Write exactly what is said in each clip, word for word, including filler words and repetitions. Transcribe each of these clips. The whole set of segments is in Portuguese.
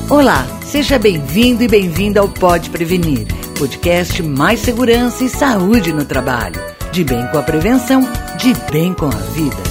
Olá, seja bem-vindo e bem-vinda ao Pode Prevenir, podcast mais segurança e saúde no trabalho. De bem com a prevenção, de bem com a vida.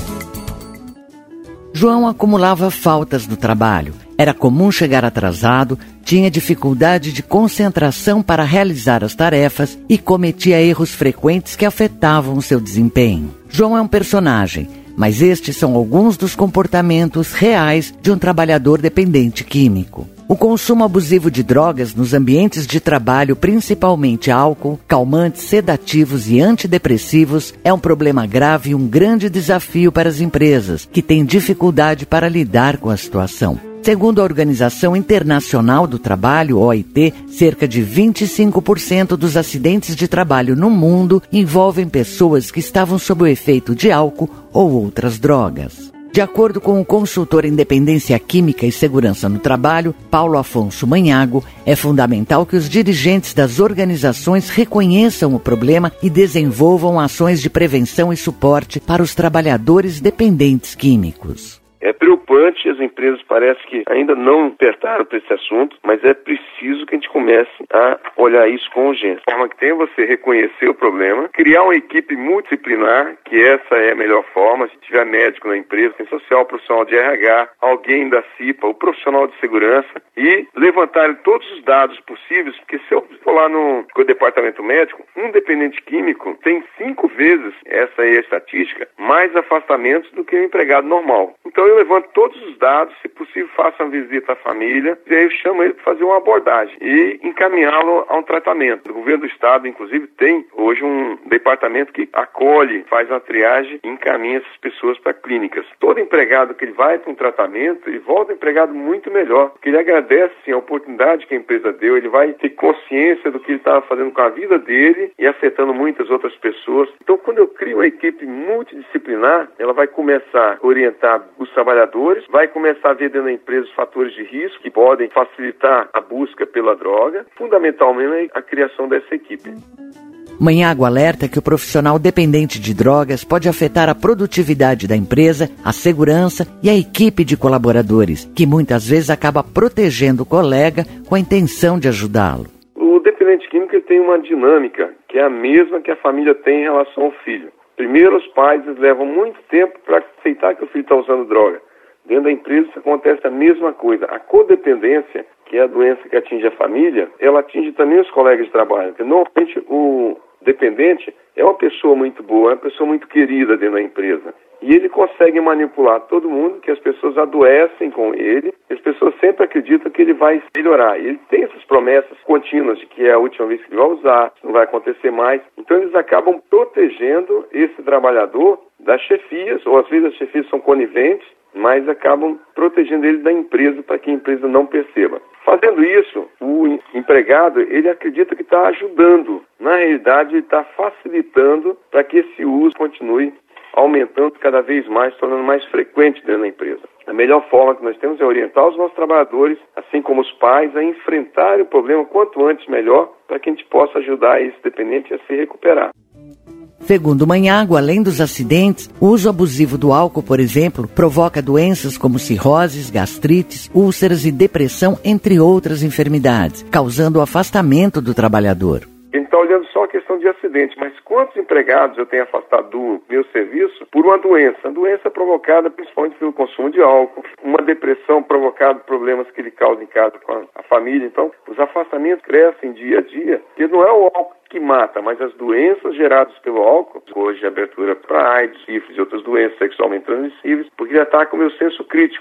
João acumulava faltas no trabalho. Era comum chegar atrasado, tinha dificuldade de concentração para realizar as tarefas e cometia erros frequentes que afetavam o seu desempenho. João é um personagem, mas estes são alguns dos comportamentos reais de um trabalhador dependente químico. O consumo abusivo de drogas nos ambientes de trabalho, principalmente álcool, calmantes, sedativos e antidepressivos, é um problema grave e um grande desafio para as empresas, que têm dificuldade para lidar com a situação. Segundo a Organização Internacional do Trabalho, O I T, cerca de vinte e cinco por cento dos acidentes de trabalho no mundo envolvem pessoas que estavam sob o efeito de álcool ou outras drogas. De acordo com o consultor em dependência química e segurança no trabalho, Paulo Afonso Manhago, é fundamental que os dirigentes das organizações reconheçam o problema e desenvolvam ações de prevenção e suporte para os trabalhadores dependentes químicos. É preocupante, as empresas parece que ainda não despertaram para esse assunto, mas é preciso que a gente comece a olhar isso com urgência. A forma que tem você reconhecer o problema, criar uma equipe multidisciplinar, que essa é a melhor forma, se tiver médico na empresa, tem social, profissional de R H, alguém da C I P A, o profissional de segurança, e levantarem todos os dados possíveis, porque se eu for lá no, no departamento médico, um dependente químico tem cinco vezes, essa é a estatística, mais afastamentos do que um empregado normal. Então eu levanto todos os dados, se possível faço uma visita à família, e aí eu chamo ele para fazer uma abordagem e encaminhá-lo a um tratamento. O governo do estado, inclusive, tem hoje um departamento que acolhe, faz uma triagem e encaminha essas pessoas para clínicas. Todo empregado que ele vai para um tratamento, ele volta empregado muito melhor, porque ele agradece sim, a oportunidade que a empresa deu, ele vai ter consciência do que ele estava fazendo com a vida dele e afetando muitas outras pessoas. Então, quando eu crio uma equipe multidisciplinar, ela vai começar a orientar os trabalhadores, vai começar a ver dentro da empresa os fatores de risco que podem facilitar a busca pela droga, fundamentalmente a criação dessa equipe. Manhago alerta que o profissional dependente de drogas pode afetar a produtividade da empresa, a segurança e a equipe de colaboradores, que muitas vezes acaba protegendo o colega com a intenção de ajudá-lo. O dependente químico ele tem uma dinâmica que é a mesma que a família tem em relação ao filho. Primeiro, os pais eles levam muito tempo para aceitar que o filho está usando droga. Dentro da empresa acontece a mesma coisa. A codependência, que é a doença que atinge a família, ela atinge também os colegas de trabalho. Porque normalmente o dependente é uma pessoa muito boa, é uma pessoa muito querida dentro da empresa. E ele consegue manipular todo mundo, que as pessoas adoecem com ele, e as pessoas sempre acreditam que ele vai melhorar. E ele tem essas promessas contínuas de que é a última vez que ele vai usar, não vai acontecer mais. Então eles acabam protegendo esse trabalhador das chefias, ou às vezes as chefias são coniventes, mas acabam protegendo ele da empresa para que a empresa não perceba. Fazendo isso, o empregado ele acredita que está ajudando. Na realidade, ele está facilitando para que esse uso continue aumentando cada vez mais, tornando mais frequente dentro da empresa. A melhor forma que nós temos é orientar os nossos trabalhadores, assim como os pais, a enfrentarem o problema quanto antes melhor, para que a gente possa ajudar esse dependente a se recuperar. Segundo Manhago, além dos acidentes, o uso abusivo do álcool, por exemplo, provoca doenças como cirroses, gastrites, úlceras e depressão, entre outras enfermidades, causando o afastamento do trabalhador. A gente está olhando só a questão de acidente, mas quantos empregados eu tenho afastado do meu serviço por uma doença? A doença provocada principalmente pelo consumo de álcool, uma depressão provocada por problemas que ele causa em casa com a, a família. Então, os afastamentos crescem dia a dia, e não é o álcool que mata, mas as doenças geradas pelo álcool, hoje abertura para AIDS, sífilis e outras doenças sexualmente transmissíveis, porque ele ataca o meu senso crítico.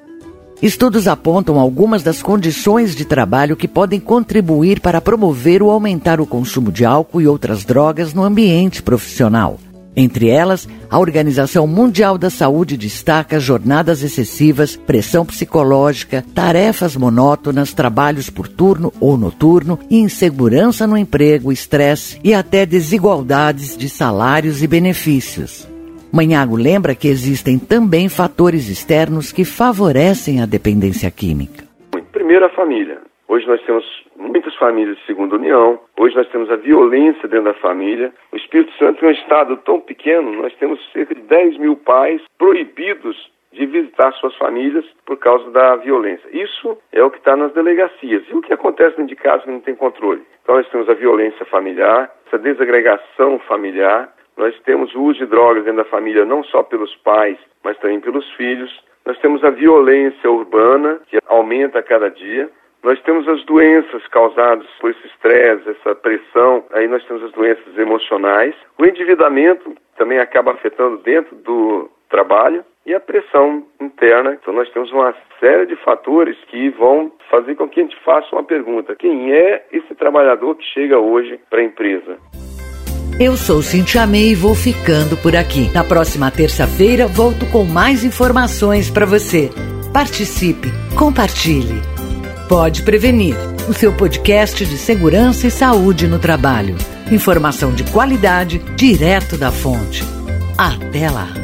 Estudos apontam algumas das condições de trabalho que podem contribuir para promover ou aumentar o consumo de álcool e outras drogas no ambiente profissional. Entre elas, a Organização Mundial da Saúde destaca jornadas excessivas, pressão psicológica, tarefas monótonas, trabalhos por turno ou noturno, insegurança no emprego, estresse e até desigualdades de salários e benefícios. Manhago lembra que existem também fatores externos que favorecem a dependência química. Primeiro, a família. Hoje nós temos muitas famílias de segunda união, hoje nós temos a violência dentro da família. O Espírito Santo é um estado tão pequeno, nós temos cerca de dez mil pais proibidos de visitar suas famílias por causa da violência. Isso é o que está nas delegacias. E o que acontece dentro de casa que não tem controle? Então nós temos a violência familiar, essa desagregação familiar, nós temos o uso de drogas dentro da família não só pelos pais, mas também pelos filhos. Nós temos a violência urbana, que aumenta a cada dia. Nós temos as doenças causadas por esse estresse, essa pressão. Aí nós temos as doenças emocionais. O endividamento também acaba afetando dentro do trabalho. E a pressão interna. Então nós temos uma série de fatores que vão fazer com que a gente faça uma pergunta. Quem é esse trabalhador que chega hoje para a empresa? Eu sou Cintia May e vou ficando por aqui. Na próxima terça-feira volto com mais informações para você. Participe, compartilhe. Pode Prevenir, o seu podcast de segurança e saúde no trabalho. Informação de qualidade direto da fonte. Até lá!